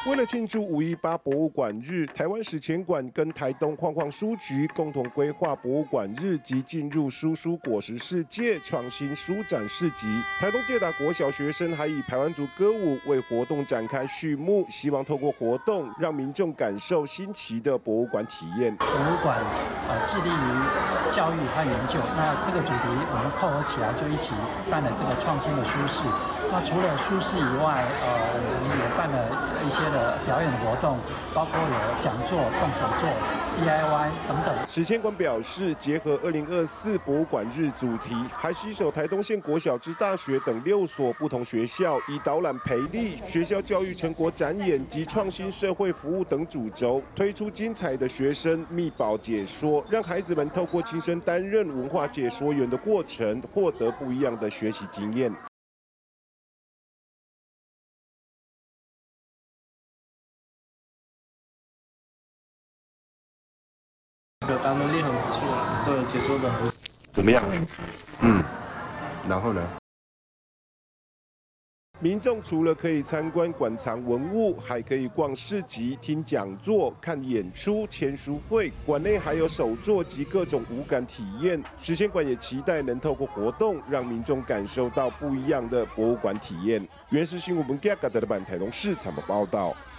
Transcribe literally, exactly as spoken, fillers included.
为了庆祝五一八博物馆日，台湾史前馆跟台东晃晃书局共同规划博物馆日及进入书书果实世界创新书展市集。台东介达国小学生还以排湾族歌舞为活动展开序幕，希望透过活动让民众感受新奇的博物馆体验。 博物馆呃致力于教育和研究，那这个主题我们扣合起来就一起办了这个创新的书市。那除了书市以外，呃，我们也办了一些的表演活动，包括有讲座、动手作、D I Y 等等。 史前馆表示，结合二零二四博物馆日主题，还携手台东县国小之大学等六所不同学校，以导览培力、学校教育成果展演及创新社会服务等主轴，推出精彩的学生秘宝解说，让孩子们透过亲身担任文化解说员的过程，获得不一样的学习经验。 表达能力很不错，都有解说的很。 怎么样？嗯，然后呢？ 民众除了可以参观馆藏文物，还可以逛市集、听讲座、看演出、签书会。馆内还有手作及各种五感体验。史前馆也期待能透过活动，让民众感受到不一样的博物馆体验。原始新闻文架的版台东市怎么报道？